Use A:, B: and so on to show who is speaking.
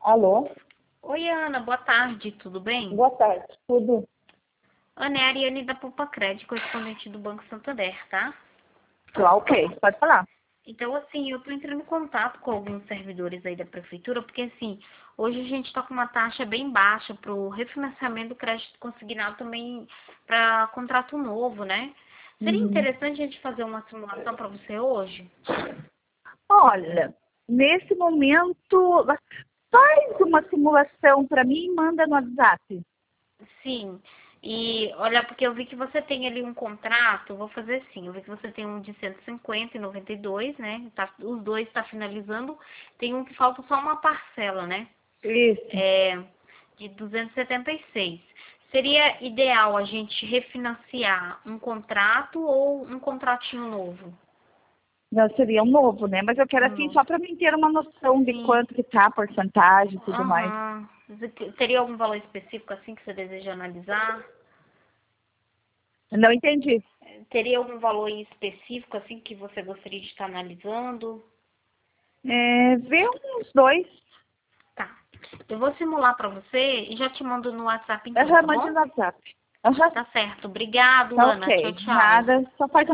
A: Alô?
B: Oi, Ana, boa tarde, tudo bem?
A: Boa tarde. Tudo?
B: Ana, é a Ariane da Poupa Crédito, correspondente do Banco Santander, tá?
A: Ok, pode falar.
B: Então, assim, eu tô entrando em contato com alguns servidores aí da prefeitura, porque, assim, hoje a gente tá com uma taxa bem baixa pro refinanciamento do crédito consignado também para contrato novo, né? Seria
A: Uhum.
B: interessante a gente fazer uma simulação para você hoje?
A: Olha, nesse momento, faz uma simulação para mim e manda no WhatsApp.
B: Sim. E olha, porque eu vi que você tem ali um contrato, vou fazer assim, eu vi que você tem um de 150 e 92, né? Tá, os dois está finalizando, tem um que falta só uma parcela, né?
A: Isso.
B: É, de 276. Seria ideal a gente refinanciar um contrato ou um contratinho novo?
A: Não seria um novo, né? Mas eu quero
B: Um
A: assim
B: novo.
A: só para mim ter uma noção de
B: Sim.
A: quanto que tá a porcentagem e tudo mais.
B: Aham. Teria algum valor específico assim que você deseja analisar?
A: Não entendi.
B: Teria algum valor em específico, assim, que você gostaria de estar analisando?
A: Vê uns dois.
B: Tá. Eu vou simular para você e já te mando no WhatsApp então,
A: Aham,
B: tá
A: mande
B: bom?
A: no WhatsApp. Aham,
B: Tá certo. Obrigado,
A: tá
B: Ana. Tchau,
A: ok.
B: tchau.
A: Nada, só faz